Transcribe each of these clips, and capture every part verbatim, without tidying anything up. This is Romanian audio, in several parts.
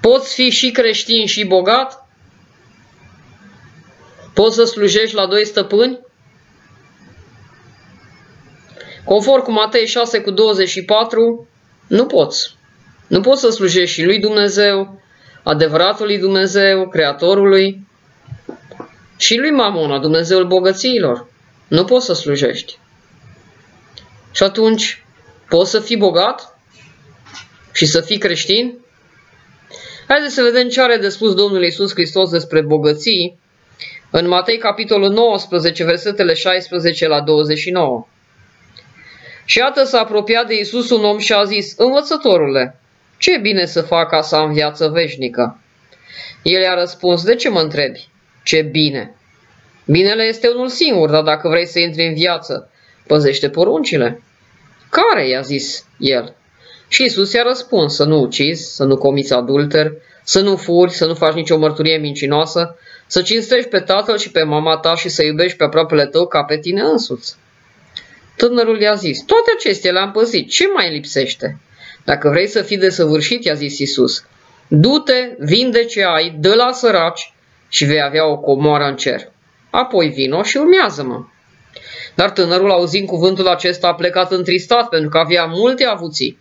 Poți fi și creștin și bogat? Poți să slujești la doi stăpâni? Conform cu Matei șase cu douăzeci și patru, nu poți. Nu poți să slujești și lui Dumnezeu, adevăratului Dumnezeu, Creatorului, și lui Mamona, Dumnezeul bogățiilor. Nu poți să slujești. Și atunci, poți să fii bogat și să fii creștin? Haideți să vedem ce are de spus Domnul Iisus Hristos despre bogății în Matei capitolul nouăsprezece, versetele șaisprezece la douăzeci și nouă. Și iată s-a apropiat de Iisus un om și a zis: Învățătorule, ce e bine să fac ca să am viață veșnică? El i-a răspuns: De ce mă întrebi? Ce bine? Binele este unul singur, dar dacă vrei să intri în viață, păzește poruncile. Care? I-a zis el. Și Iisus i-a răspuns: Să nu ucizi, să nu comiți adulter, să nu furi, să nu faci nicio mărturie mincinoasă, să cinstești pe tatăl și pe mama ta și să iubești pe aproapele tău ca pe tine însuți. Tânărul i-a zis: Toate acestea le-am păzit, ce mai lipsește? Dacă vrei să fii desăvârșit, i-a zis Iisus, du-te, vinde ce ai, dă la săraci și vei avea o comoară în cer. Apoi vino și urmează-mă. Dar tânărul, auzind cuvântul acesta, a plecat întristat pentru că avea multe avuții.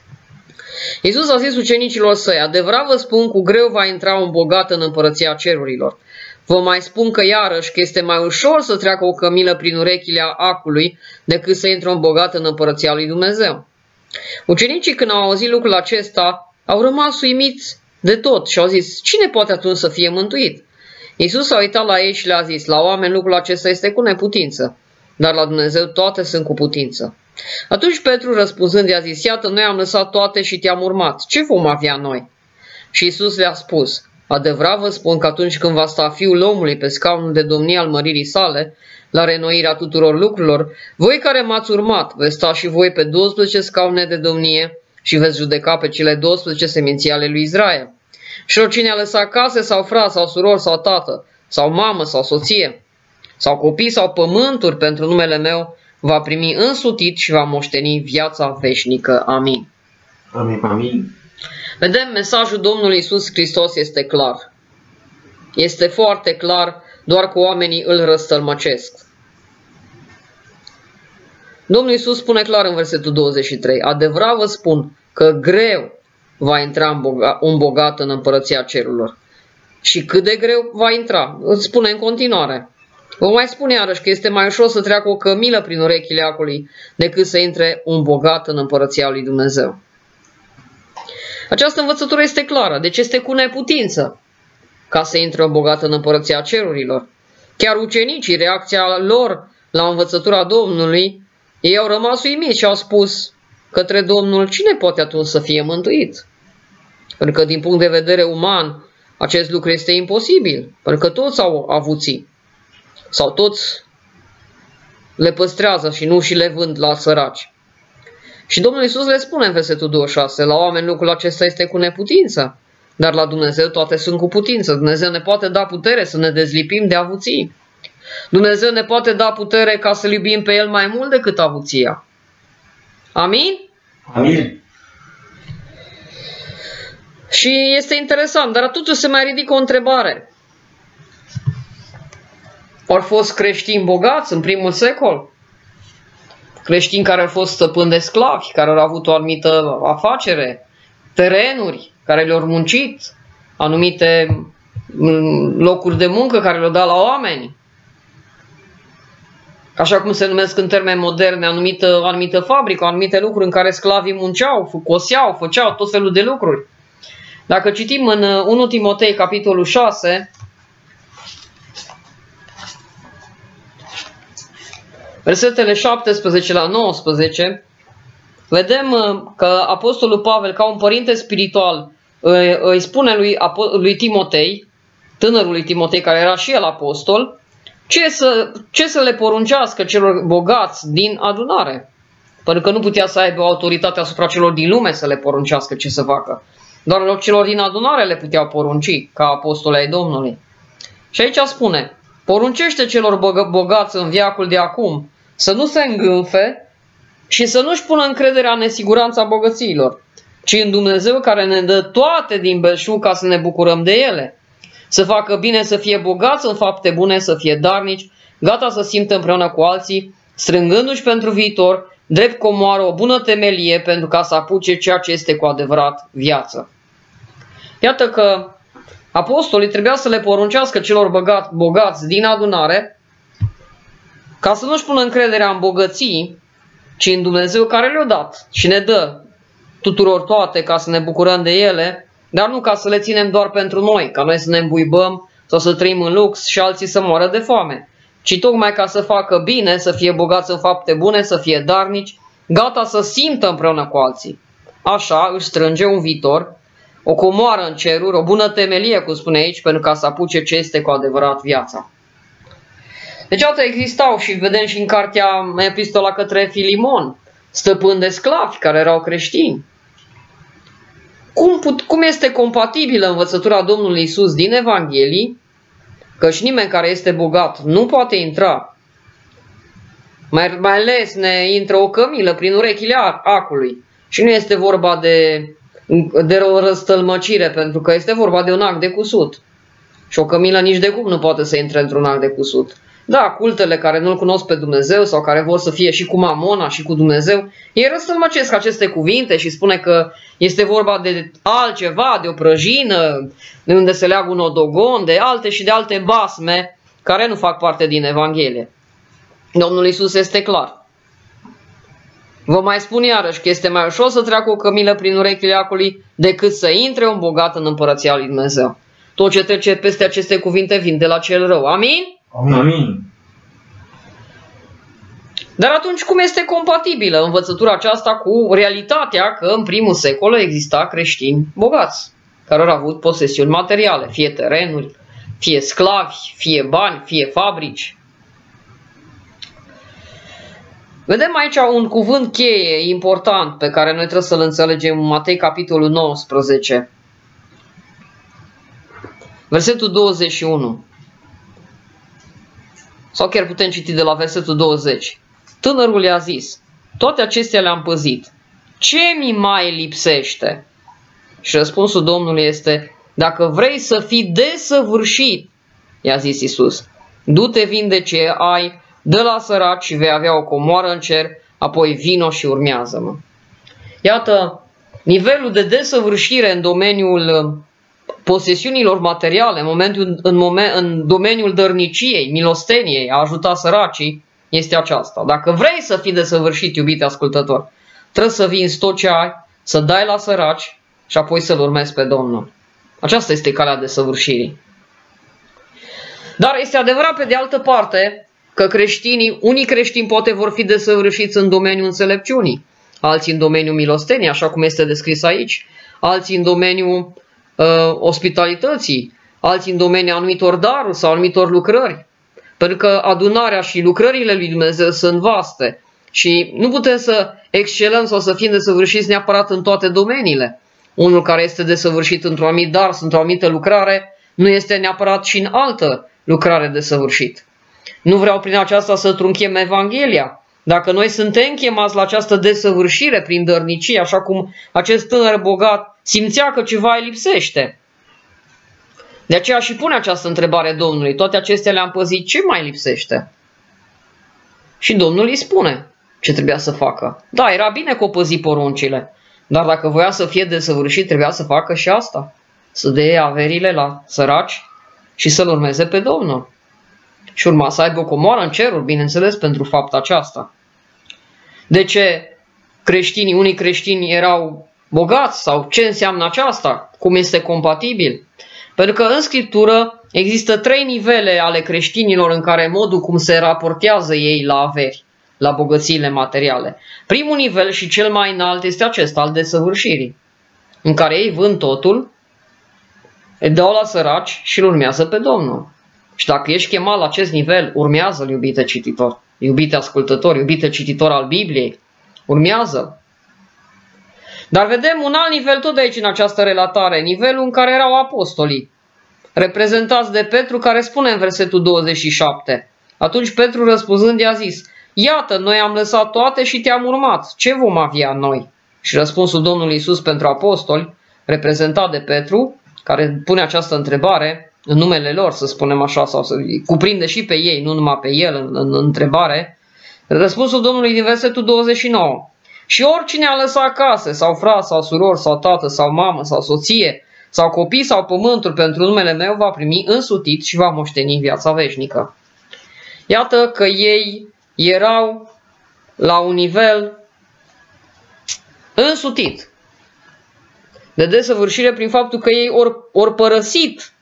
Iisus a zis ucenicilor săi: Adevărat vă spun, cu greu va intra un bogat în împărăția cerurilor. Vă mai spun că iarăși că este mai ușor să treacă o cămilă prin urechile acului decât să intre un bogat în împărăția lui Dumnezeu. Ucenicii, când au auzit lucrul acesta, au rămas uimiți de tot și au zis: Cine poate atunci să fie mântuit? Iisus s-a uitat la ei și le-a zis: La oameni lucrul acesta este cu neputință, dar la Dumnezeu toate sunt cu putință. Atunci Petru, răspunzând, i-a zis: Iată, noi am lăsat toate și te-am urmat. Ce vom avea noi? Și Iisus le-a spus: Adevărat vă spun că atunci când va sta Fiul omului pe scaunul de domnie al măririi sale, la reînnoirea tuturor lucrurilor, voi care m-ați urmat, veți sta și voi pe douăsprezece scaune de domnie și veți judeca pe cele douăsprezece seminții ale lui Israel. Și oricine a lăsat case sau frați sau surori sau tată, sau mamă sau soție, sau copii sau pământuri pentru numele meu, va primi însutit și va moșteni viața veșnică. Amin. Amin. Amin. Vedem, mesajul Domnului Iisus Hristos este clar. Este foarte clar, doar că oamenii îl răstălmăcesc. Domnul Iisus spune clar în versetul douăzeci și trei: Adevărat vă spun că greu va intra un bogat în împărăția cerurilor. Și cât de greu va intra? Îți spune în continuare. Vă mai spune iarăși că este mai ușor să treacă o cămilă prin urechile acului decât să intre un bogat în împărăția lui Dumnezeu. Această învățătură este clară, deci este cu neputință ca să intre un bogat în împărăția cerurilor. Chiar ucenicii, reacția lor la învățătura Domnului, ei au rămas uimiți și au spus către Domnul: Cine poate atunci să fie mântuit? Pentru că din punct de vedere uman acest lucru este imposibil, pentru că toți au avuții sau toți le păstrează și nu și le vând la săraci. Și Domnul Iisus le spune în versetul douăzeci și șase: La oameni lucrul acesta este cu neputință, dar la Dumnezeu toate sunt cu putință. Dumnezeu ne poate da putere să ne dezlipim de avuții. Dumnezeu ne poate da putere ca să-L iubim pe El mai mult decât avuția. Amin? Amin. Și este interesant, dar atunci se mai ridică o întrebare. Au fost creștini bogați în primul secol? Creștini care au fost stăpâni de sclavi, care au avut o anumită afacere, terenuri care le-au muncit, anumite locuri de muncă care le-au dat la oameni. Așa cum se numesc în termeni moderne, anumită, anumită fabrică, anumite lucruri în care sclavii munceau, coseau, făceau tot felul de lucruri. Dacă citim în întâi Timotei, capitolul șase, versetele șaptesprezece la nouăsprezece, vedem că Apostolul Pavel, ca un părinte spiritual, îi spune lui, lui Timotei, tânărului Timotei, care era și el apostol, ce să, ce să le poruncească celor bogați din adunare. Pentru că nu putea să aibă autoritate asupra celor din lume să le poruncească ce să facă. Doar celor din adunare le puteau porunci ca apostoli ai Domnului. Și aici spune: poruncește celor bogați în veacul de acum să nu se îngânfe și să nu-și pună încrederea în nesiguranța bogățiilor, ci în Dumnezeu care ne dă toate din belșug ca să ne bucurăm de ele. Să facă bine, să fie bogați în fapte bune, să fie darnici, gata să simtă împreună cu alții, strângându-și pentru viitor, drept comoară o bună temelie pentru ca să apuce ceea ce este cu adevărat viață. Iată că apostolii trebuia să le poruncească celor băgați, bogați din adunare ca să nu-și pună încrederea în bogății, ci în Dumnezeu care le-a dat și ne dă tuturor toate ca să ne bucurăm de ele, dar nu ca să le ținem doar pentru noi, ca noi să ne îmbuibăm sau să trăim în lux și alții să moară de foame, ci tocmai ca să facă bine, să fie bogați în fapte bune, să fie darnici, gata să simtă împreună cu alții. Așa își strânge un viitor, o comoară în ceruri, o bună temelie, cum spune aici, pentru ca să apuce ce este cu adevărat viața. Deci atât existau și vedem și în cartea Epistola către Filimon, stăpâni de sclavi care erau creștini. Cum, put, cum este compatibilă învățătura Domnului Iisus din Evanghelii, căci nimeni care este bogat nu poate intra, mai, mai ales ne intră o cămilă prin urechile acului și nu este vorba de, de o răstălmăcire, pentru că este vorba de un act de cusut. Și o cămilă nici de cum nu poate să intre într-un act de cusut. Da, cultele care nu-L cunosc pe Dumnezeu sau care vor să fie și cu Mamona și cu Dumnezeu, ei răstălmăcesc aceste cuvinte și spune că este vorba de altceva, de o prăjină, de unde se leagă un odogon, de alte și de alte basme care nu fac parte din Evanghelie. Domnul Iisus este clar. Vă mai spun iarăși că este mai ușor să treacă o cămilă prin urechile acului decât să intre un bogat în împărăția lui Dumnezeu. Tot ce trece peste aceste cuvinte vin de la cel rău. Amin? Amin. Dar atunci cum este compatibilă învățătura aceasta cu realitatea că în primul secol exista creștini bogați, care au avut posesiuni materiale, fie terenuri, fie sclavi, fie bani, fie fabrici? Vedem aici un cuvânt cheie important pe care noi trebuie să-l înțelegem în Matei capitolul nouăsprezece. Versetul douăzeci și unu. Sau chiar putem citi de la versetul douăzeci. Tânărul i-a zis: toate acestea le-am păzit. Ce mi mai lipsește? Și răspunsul Domnului este: dacă vrei să fii desăvârșit, i-a zis Iisus, du-te, vinde ce ai, dă la săraci și vei avea o comoară în cer, apoi vino și urmează-mă. Iată, nivelul de desăvârșire în domeniul posesiunilor materiale, în, momentul, în, moment, în domeniul dărniciei, milosteniei, a ajuta săracii, este aceasta. Dacă vrei să fii desăvârșit, iubite ascultător, trebuie să vinzi tot ce ai, să dai la săraci și apoi să-L urmezi pe Domnul. Aceasta este calea desăvârșirii. Dar este adevărat pe de altă parte că creștinii, unii creștini poate vor fi desăvârșiți în domeniul înțelepciunii, alții în domeniul milosteniei, așa cum este descris aici, alții în domeniul uh, ospitalității, alții în domeniul anumitor daruri sau anumitor lucrări. Pentru că adunarea și lucrările lui Dumnezeu sunt vaste și nu putem să excelăm sau să fim desăvârșiți neapărat în toate domeniile. Unul care este desăvârșit într-un anumit dar, într-o anumită lucrare, nu este neapărat și în altă lucrare desăvârșit. Nu vreau prin aceasta să trunchem Evanghelia. Dacă noi suntem chemați la această desăvârșire prin dărnicie, așa cum acest tânăr bogat simțea că ceva îi lipsește. De aceea și pune această întrebare Domnului: toate acestea le-am păzit, ce mai lipsește? Și Domnul îi spune ce trebuia să facă. Da, era bine că o păzi poruncile, dar dacă voia să fie desăvârșit, trebuia să facă și asta. Să dea averile la săraci și să-L urmeze pe Domnul. Și urma să aibă o comoară în ceruri, bineînțeles, pentru fapta aceasta. De ce creștinii, unii creștini erau bogați sau ce înseamnă aceasta? Cum este compatibil? Pentru că în Scriptură există trei nivele ale creștinilor în care modul cum se raportează ei la averi, la bogățiile materiale. Primul nivel și cel mai înalt este acesta, al desăvârșirii, în care ei vând totul, îi dau la săraci și îl urmează pe Domnul. Și dacă ești chemat la acest nivel, urmează-l, iubite cititor, iubite ascultător, iubite cititor al Bibliei, urmează. Dar vedem un alt nivel tot de aici în această relatare, nivelul în care erau apostolii, reprezentați de Petru, care spune în versetul douăzeci și șapte. Atunci Petru răspunzând i-a zis: iată, noi am lăsat toate și te-am urmat, ce vom avea noi? Și răspunsul Domnului Iisus pentru apostoli, reprezentat de Petru, care pune această întrebare în numele lor, să spunem așa, sau să cuprinde și pe ei, nu numai pe el în, în, în întrebare, răspunsul Domnului din versetul douăzeci și nouă. Și oricine a lăsat case, sau frați, sau surori, sau tată, sau mamă, sau soție, sau copii, sau pământuri pentru numele meu, va primi însutit și va moșteni viața veșnică. Iată că ei erau la un nivel însutit de desăvârșire prin faptul că ei ori, ori părăsit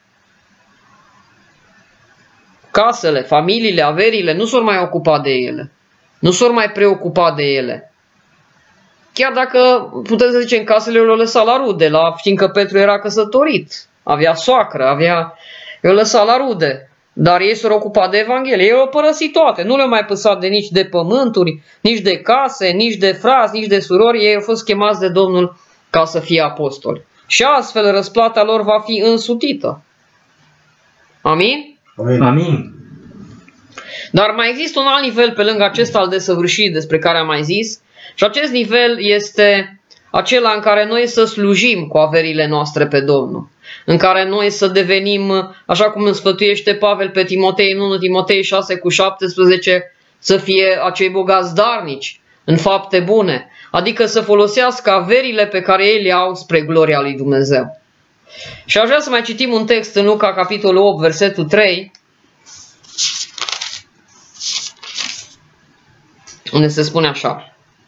casele, familiile, averile, nu s-or mai ocupat de ele. Nu s-or mai preocupat de ele. Chiar dacă, putem să zicem, casele le-au lăsat la rude, la, fiindcă Petru era căsătorit, avea soacră, avea, le-au lăsat la rude, dar ei s-au ocupat de Evanghelie, ei au părăsit toate, nu le-au mai păsat de nici de pământuri, nici de case, nici de frați, nici de surori, ei au fost chemați de Domnul ca să fie apostoli. Și astfel răsplata lor va fi însutită. Amin? Amin. Amin. Dar mai există un alt nivel pe lângă acesta al desăvârșirii despre care am mai zis, și acest nivel este acela în care noi să slujim cu averile noastre pe Domnul, în care noi să devenim, așa cum îmi sfătuiește Pavel pe Timotei, în unu Timotei șase cu șaptesprezece, să fie acei bogați darnici în fapte bune, adică să folosească averile pe care ei le au spre gloria lui Dumnezeu. Și aș vrea să mai citim un text în Luca, capitolul opt, versetul trei, unde se spune așa.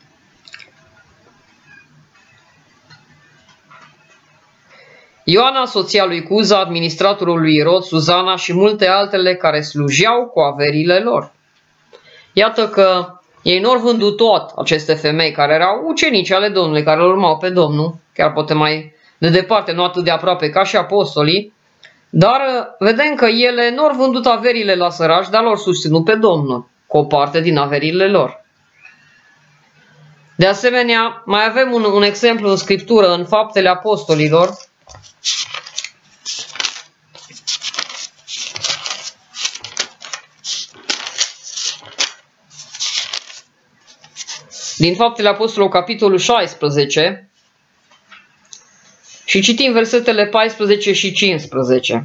Ioana, soția lui Cuza, administratorul lui Irod, Suzana și multe altele care slujeau cu averile lor. Iată că ei nu au vândut tot aceste femei care erau ucenici ale Domnului, care îl urmau pe Domnul, chiar poate mai de departe, nu atât de aproape ca și apostolii, dar vedem că ele nu au vândut averile la săraci, dar l-au susținut pe Domnul cu o parte din averile lor. De asemenea, mai avem un, un exemplu în Scriptură, în Faptele Apostolilor, din Faptele Apostolilor, capitolul șaisprezece, și citim versetele paisprezece și cincisprezece.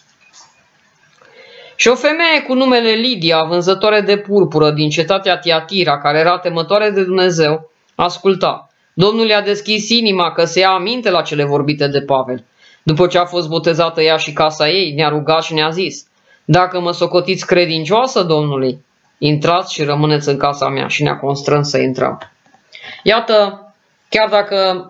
Și o femeie cu numele Lidia, vânzătoare de purpură din cetatea Tiatira, care era temătoare de Dumnezeu, asculta. Domnul i-a deschis inima că se ia aminte la cele vorbite de Pavel. După ce a fost botezată ea și casa ei, ne-a rugat și ne-a zis: dacă mă socotiți credincioasă Domnului, intrați și rămâneți în casa mea. Și ne-a constrâns să intrăm. Iată, chiar dacă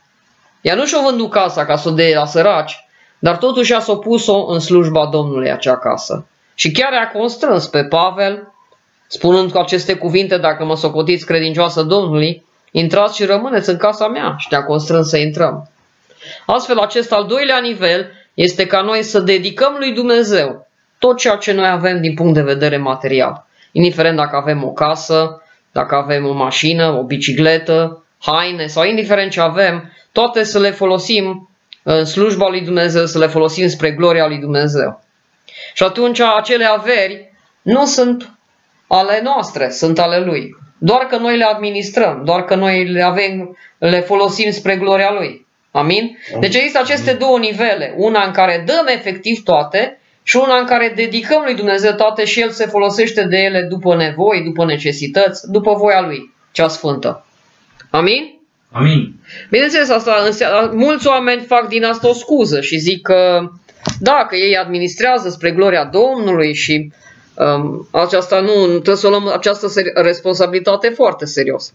ea nu și-o vândut casa ca să o dea la săraci, dar totuși a s-o pus-o în slujba Domnului acea casă. Și chiar a constrâns pe Pavel, spunând cu aceste cuvinte: dacă mă socotiți credincioasă Domnului, intrați și rămâneți în casa mea. Și ne-a constrâns să intrăm. Astfel, acest al doilea nivel este ca noi să dedicăm lui Dumnezeu tot ceea ce noi avem din punct de vedere material. Indiferent dacă avem o casă, dacă avem o mașină, o bicicletă, haine sau indiferent ce avem, toate să le folosim în slujba lui Dumnezeu, să le folosim spre gloria lui Dumnezeu. Și atunci acele averi nu sunt ale noastre, sunt ale Lui. Doar că noi le administrăm, doar că noi le avem, le folosim spre gloria Lui. Amin? Deci există aceste două nivele. Una în care dăm efectiv toate și una în care dedicăm lui Dumnezeu toate și El se folosește de ele după nevoi, după necesități, după voia Lui, cea sfântă. Amin? Amin. Bineînțeles, asta, mulți oameni fac din asta o scuză și zic că da, că ei administrează spre gloria Domnului și um, aceasta nu, trebuie să o luăm această responsabilitate foarte serios.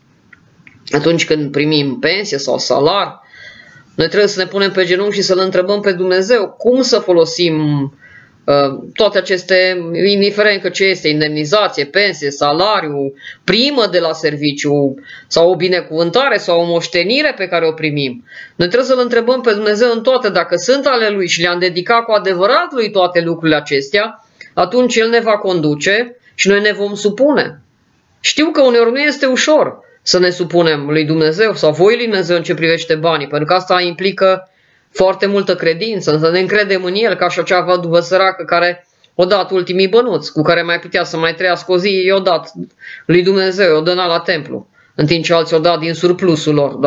Atunci când primim pensie sau salar, noi trebuie să ne punem pe genunchi și să-L întrebăm pe Dumnezeu cum să folosim uh, toate aceste, indiferent că ce este, indemnizație, pensie, salariu, primă de la serviciu sau o binecuvântare sau o moștenire pe care o primim. Noi trebuie să-L întrebăm pe Dumnezeu în toate, dacă sunt ale Lui și le-am dedicat cu adevărat Lui toate lucrurile acestea, atunci El ne va conduce și noi ne vom supune. Știu că uneori nu este ușor să ne supunem lui Dumnezeu sau voii lui Dumnezeu în ce privește banii, pentru că asta implică foarte multă credință, să ne încredem în El, ca și acea văduvă săracă care o dat ultimii bănuți, cu care mai putea să mai trăiască o zi, i-o dat lui Dumnezeu, i-o dăna la templu, în timp ce alții o dat din surplusul lor, dar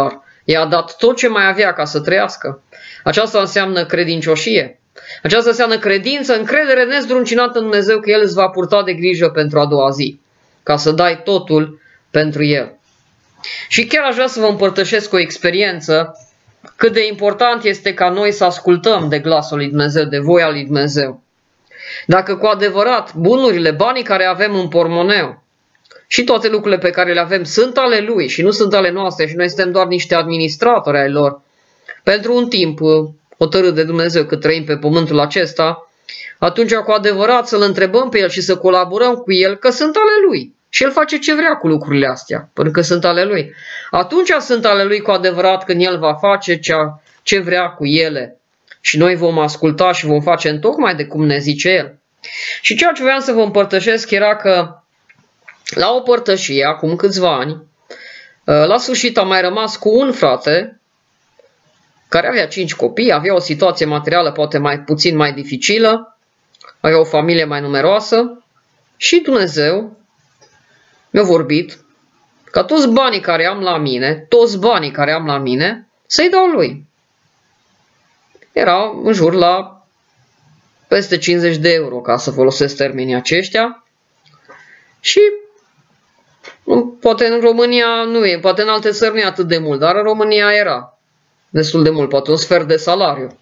I-a dat tot ce mai avea ca să trăiască. Aceasta înseamnă credincioșie. Aceasta înseamnă credință, încredere nezdruncinată în Dumnezeu că El îți va purta de grijă pentru a doua zi, ca să dai totul pentru El. Și chiar aș vrea să vă împărtășesc o experiență cât de important este ca noi să ascultăm de glasul lui Dumnezeu, de voia lui Dumnezeu. Dacă cu adevărat bunurile, banii care avem în pormoneu și toate lucrurile pe care le avem sunt ale Lui și nu sunt ale noastre și noi suntem doar niște administratori ai lor, pentru un timp hotărât de Dumnezeu cât trăim pe pământul acesta, atunci cu adevărat să-L întrebăm pe El și să colaborăm cu El că sunt ale Lui. Și El face ce vrea cu lucrurile astea, pentru că sunt ale Lui. Atunci sunt ale Lui cu adevărat când El va face cea, ce vrea cu ele. Și noi vom asculta și vom face întocmai de cum ne zice El. Și ceea ce voiam să vă împărtășesc era că la o părtășie, acum câțiva ani, la sfârșit am mai rămas cu un frate care avea cinci copii, avea o situație materială poate mai puțin mai dificilă, avea o familie mai numeroasă și Dumnezeu mi-a vorbit ca toți banii care am la mine, toți banii care am la mine, să-i dau lui. Era în jur la peste cincizeci de euro, ca să folosesc termenii aceștia. Și poate în România nu e, poate în alte țări nu e atât de mult, dar în România era destul de mult, poate un sfert de salariu.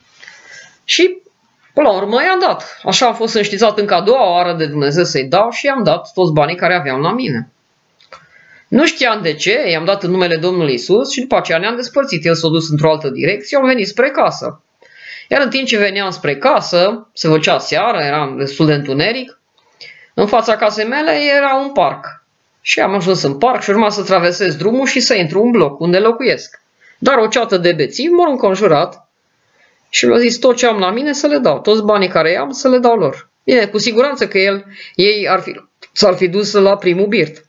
Și până la urmă i-am dat. Așa am fost înștițat încă a doua oară de Dumnezeu să-i dau și i-am dat toți banii care aveam la mine. Nu știam de ce, i-am dat în numele Domnului Isus și după aceea ne-am despărțit. El s-a dus într-o altă direcție, am venit spre casă. Iar în timp ce veneam spre casă, se făcea seară, eram destul de întuneric, în fața casei mele era un parc. Și am ajuns în parc și urma să traversez drumul și să intru în bloc unde locuiesc. Dar o ceată de bețivi m-au înconjurat și mi-au zis tot ce am la mine să le dau, toți banii care am să le dau lor. Bine, cu siguranță că el, ei ar fi, s-ar fi dus la primul birt,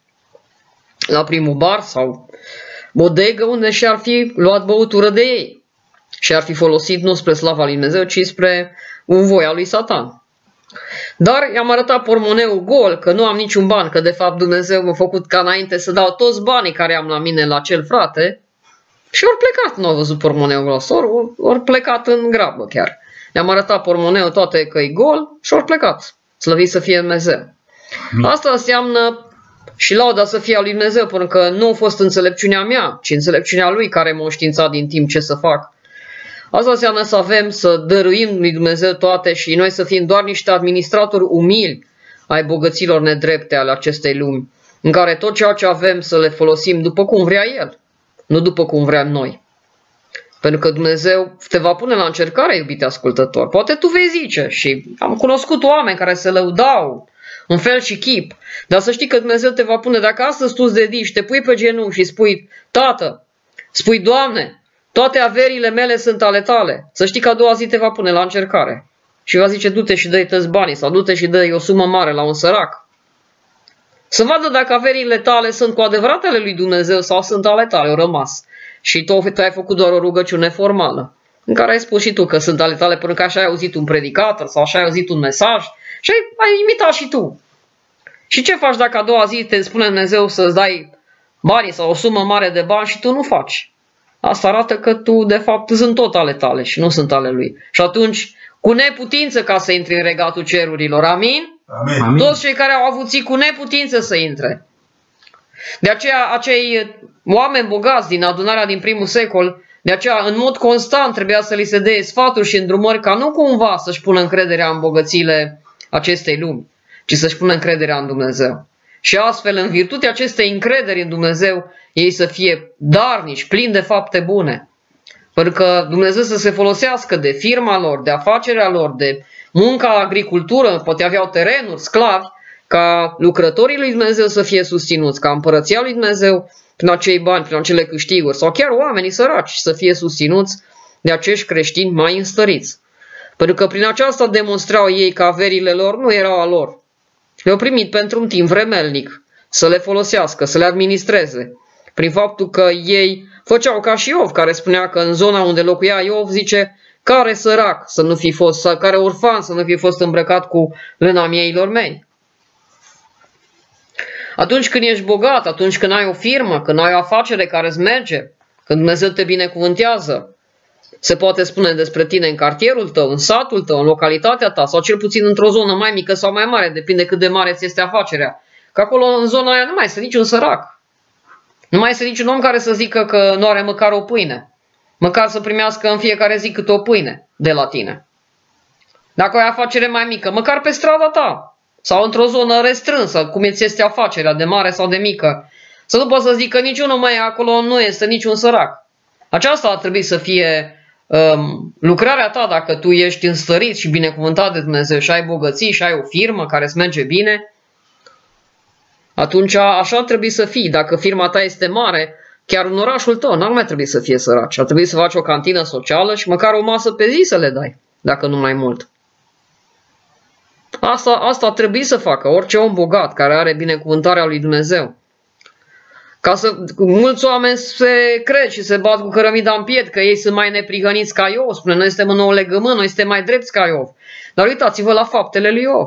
la primul bar sau bodegă unde și-ar fi luat băutură de ei și ar fi folosit nu spre slava lui Dumnezeu, ci spre voia lui Satan. Dar i-am arătat pormoneul gol, că nu am niciun ban, că de fapt Dumnezeu m-a făcut ca înainte să dau toți banii care am la mine la cel frate și ori plecat, nu au văzut pormoneul gol, ori, ori plecat în grabă chiar. Le-am arătat pormoneul toate că e gol și ori plecat, slăvit să fie Dumnezeu. Asta înseamnă și lauda să fie a lui Dumnezeu, pentru că nu a fost înțelepciunea mea, ci înțelepciunea Lui care m-a științat din timp ce să fac. Asta înseamnă să avem, să dăruim lui Dumnezeu toate și noi să fim doar niște administratori umili ai bogăților nedrepte ale acestei lumi, în care tot ceea ce avem să le folosim după cum vrea El, nu după cum vrem noi. Pentru că Dumnezeu te va pune la încercare, iubite ascultător. Poate tu vei zice și am cunoscut oameni care se lăudau în fel și chip, dar să știi că Dumnezeu te va pune, dacă astăzi tu îți dedici, te pui pe genunchi și spui, Tată, spui, Doamne, toate averile mele sunt ale tale. Să știi că a doua zi te va pune la încercare. Și va zice, du-te și dă-i tăți banii sau du-te și dă-i o sumă mare la un sărac. Să vadă dacă averile tale sunt cu adevărat ale lui Dumnezeu sau sunt ale tale, au rămas. Și tu ai făcut doar o rugăciune formală, în care ai spus și tu că sunt ale tale, pentru că așa ai auzit un predicator sau așa ai auzit un mesaj și ai, ai imitat și tu. Și ce faci dacă a doua zi te spune Dumnezeu să-ți dai banii sau o sumă mare de bani și tu nu faci? Asta arată că tu, de fapt, sunt tot ale tale și nu sunt ale lui. Și atunci, cu neputință ca să intri în regatul cerurilor. Amin? Amin. Toți cei care au avut cu neputință să intre. De aceea, acei oameni bogați din adunarea din primul secol, de aceea, în mod constant, trebuia să li se dea sfaturi și îndrumări ca nu cumva să-și pună încrederea în bogățiile acestei lumi, ci să-și pună încrederea în Dumnezeu. Și astfel, în virtutea acestei încrederi în Dumnezeu, ei să fie darnici, plini de fapte bune. Pentru că Dumnezeu să se folosească de firma lor, de afacerea lor, de munca la agricultură, poate aveau terenuri, sclavi, ca lucrătorii lui Dumnezeu să fie susținuți, ca împărăția lui Dumnezeu prin acei bani, prin acele câștiguri, sau chiar oamenii săraci să fie susținuți de acești creștini mai înstăriți. Pentru că prin aceasta demonstrau ei că averile lor nu erau a lor. Le-au primit pentru un timp vremelnic să le folosească, să le administreze. Prin faptul că ei făceau ca și Iov, care spunea că în zona unde locuia Iov, zice, care sărac să nu fi fost, sau care orfan să nu fi fost îmbrăcat cu lâna mieilor mei. Atunci când ești bogat, atunci când ai o firmă, când ai o afacere care îți merge, Când Dumnezeu te binecuvântează, se poate spune despre tine în cartierul tău, în satul tău, în localitatea ta, sau cel puțin într-o zonă mai mică sau mai mare, depinde cât de mare ți este afacerea. Că acolo, în zona aia, nu mai este niciun sărac. Nu mai este niciun om care să zică că nu are măcar o pâine. Măcar să primească în fiecare zi câte o pâine de la tine. Dacă ai afacere mai mică, măcar pe strada ta, sau într-o zonă restrânsă, cum îți este afacerea, de mare sau de mică, să nu poți să zic că niciunul mai acolo nu este niciun sărac. Aceasta ar trebui să fie um, lucrarea ta dacă tu ești înstărit și binecuvântat de Dumnezeu și ai bogății și ai o firmă care îți merge bine. Atunci așa ar trebui să fii. Dacă firma ta este mare, chiar în orașul tău n-ar mai trebui să fie săraci. Ar trebui să faci o cantină socială și măcar o masă pe zi să le dai, dacă nu mai mult. Asta, asta ar trebui să facă orice om bogat care are binecuvântarea lui Dumnezeu. Ca să, mulți oameni se cred și se bat cu cărămida în piept că ei sunt mai neprihăniți ca Iov. Spune, noi suntem în nou legământ, noi suntem mai drepți ca Iov. Dar uitați-vă la faptele lui Iov.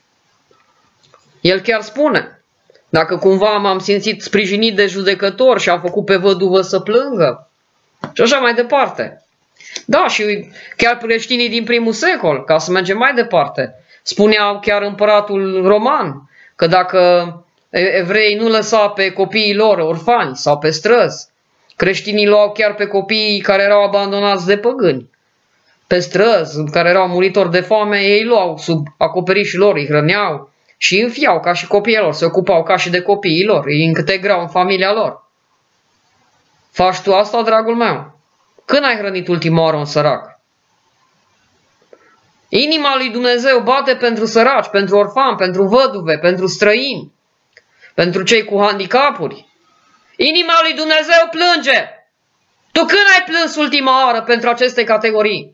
El chiar spune, dacă cumva m-am simțit sprijinit de judecător și am făcut pe văduvă să plângă, și așa mai departe. Da, și chiar creștinii din primul secol, ca să mergem mai departe, spuneau chiar împăratul roman că dacă evreii nu lăsa pe copiii lor orfani sau pe străzi, creștinii luau chiar pe copiii care erau abandonați de păgâni. Pe străzi, care erau muritori de foame, ei luau sub acoperișul lor, îi hrăneau și îi înfiau ca și copiii lor, se ocupau ca și de copiii lor, îi integrau în familia lor. Faci tu asta, dragul meu? Când ai hrănit ultima oară un sărac? Inima lui Dumnezeu bate pentru săraci, pentru orfani, pentru văduve, pentru străini, pentru cei cu handicapuri. Inima lui Dumnezeu plânge. Tu când ai plâns ultima oară pentru aceste categorii?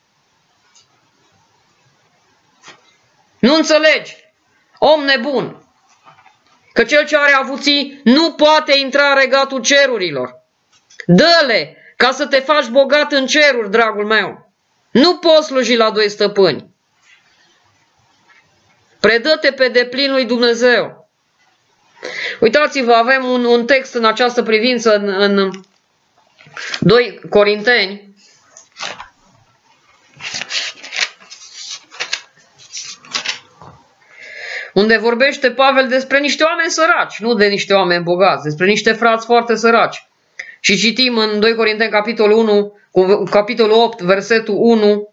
Nu înțelegi, om nebun, că cel ce are avuții nu poate intra în regatul cerurilor. Dă-le ca să te faci bogat în ceruri, dragul meu. Nu poți sluji la doi stăpâni. Predă-te pe deplin lui Dumnezeu. Uitați-vă, avem un, un text în această privință în, în doi Corinteni. Unde vorbește Pavel despre niște oameni săraci, nu de niște oameni bogați, despre niște frați foarte săraci. Și citim în doi Corinteni capitolul unu, capitolul opt, versetul unu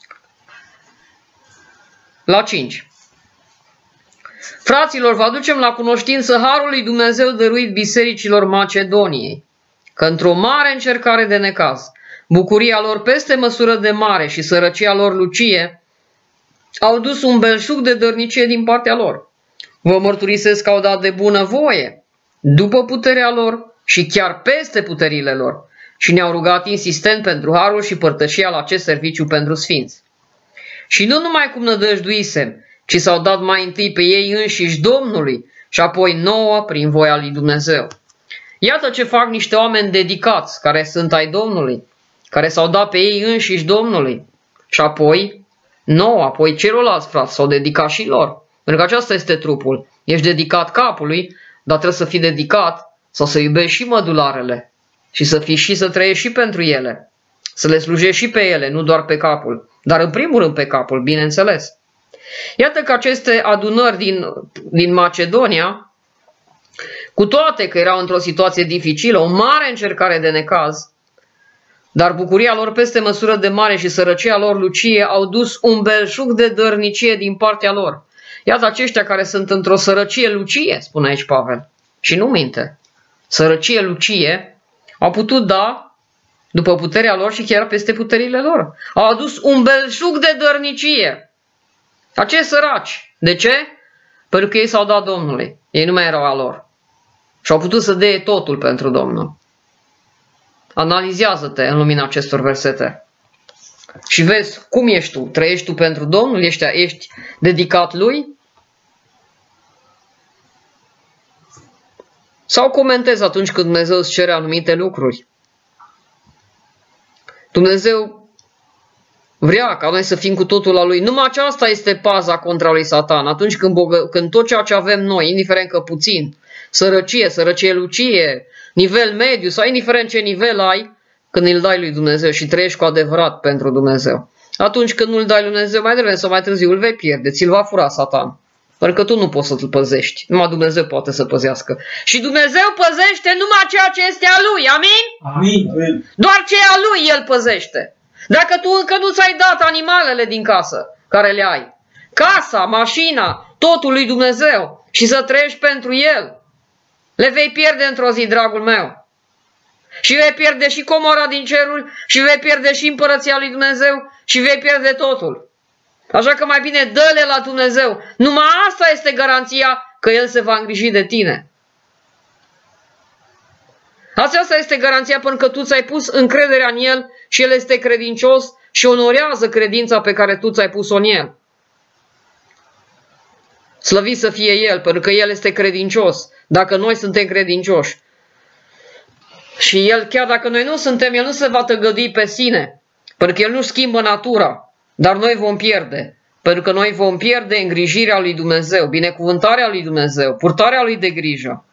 la cinci. Fraților, vă aducem la cunoștință harul lui Dumnezeu dăruit bisericilor Macedoniei, că într-o mare încercare de necaz, bucuria lor peste măsură de mare și sărăcia lor lucie, au dus un belșug de dărnicie din partea lor. Vă mărturisesc că au dat de bună voie, după puterea lor și chiar peste puterile lor, și ne-au rugat insistent pentru harul și părtășia la acest serviciu pentru sfinți. Și nu numai cum nădăjduisem, ci s-au dat mai întâi pe ei înșiși Domnului și apoi nouă prin voia lui Dumnezeu. Iată ce fac niște oameni dedicați, care sunt ai Domnului, care s-au dat pe ei înșiși Domnului și apoi nouă, apoi celorlalți frați s-au dedicat și lor. Pentru că aceasta este trupul. Ești dedicat capului, dar trebuie să fii dedicat sau să iubești și mădularele și să fii și să trăiești și pentru ele, să le slujești și pe ele, nu doar pe capul, dar în primul rând pe capul, bineînțeles. Iată că aceste adunări din, din Macedonia, cu toate că erau într-o situație dificilă, o mare încercare de necaz, dar bucuria lor peste măsură de mare și sărăcia lor lucie au dus un belșug de dărnicie din partea lor. Iată aceștia care sunt într-o sărăcie lucie, spune aici Pavel, și nu minte. Sărăcie lucie, au putut da după puterea lor și chiar peste puterile lor. Au adus un belșug de dărnicie. Acești săraci. De ce? Pentru că ei s-au dat Domnului. Ei nu mai erau a lor. Și au putut să dea totul pentru Domnul. Analizează-te în lumina acestor versete. Și vezi cum ești tu. Trăiești tu pentru Domnul? Ești, ești dedicat Lui? Sau comentezi atunci când Dumnezeu îți cere anumite lucruri? Dumnezeu vrea ca noi să fim cu totul la Lui. Numai aceasta este paza contra lui Satan. Atunci când, bogă, când tot ceea ce avem noi, indiferent că puțin, sărăcie, sărăcie lucie, nivel mediu sau indiferent ce nivel ai, când îl dai lui Dumnezeu și trăiești cu adevărat pentru Dumnezeu. Atunci când nu-l dai lui Dumnezeu, mai devreme sau mai târziu îl vei pierde, ți-l va fura Satan. Pentru că tu nu poți să-l păzești, numai Dumnezeu poate să păzească. Și Dumnezeu păzește numai ceea ce este a Lui, amin? Amin. Doar ce e a Lui El păzește. Dacă tu încă nu ți-ai dat animalele din casă care le ai, casa, mașina, totul lui Dumnezeu și să trăiești pentru El, le vei pierde într-o zi, dragul meu. Și vei pierde și comora din ceruri, și vei pierde și împărăția lui Dumnezeu, și vei pierde totul. Așa că mai bine dă-le la Dumnezeu. Numai asta este garanția că El se va îngriji de tine. Aceasta este garanția pentru că tu ți-ai pus încrederea în El și El este credincios și onorează credința pe care tu ți-ai pus-o în El. Slăvit să fie El, pentru că El este credincios. Dacă noi suntem credincioși. Și El, chiar dacă noi nu suntem, El nu se va tăgădui pe sine. Pentru că El nu schimbă natura. Dar noi vom pierde. Pentru că noi vom pierde îngrijirea lui Dumnezeu, binecuvântarea lui Dumnezeu, purtarea lui de grijă.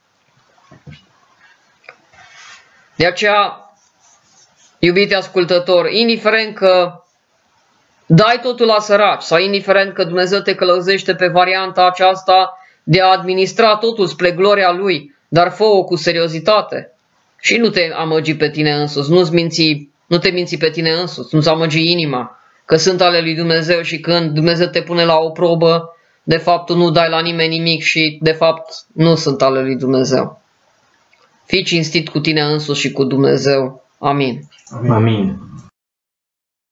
De aceea, iubite ascultător, indiferent că dai totul la săraci sau indiferent că Dumnezeu te călăuzește pe varianta aceasta de a administra totul spre gloria Lui, dar fă-o cu seriozitate și nu te amăgi pe tine însuți, nu-ți minți, nu te minți pe tine însuți, nu-ți amăgi inima că sunt ale lui Dumnezeu și când Dumnezeu te pune la o probă, de fapt tu nu dai la nimeni nimic și de fapt nu sunt ale lui Dumnezeu. Fii cinstit cu tine însuți și cu Dumnezeu. Amin. Amin.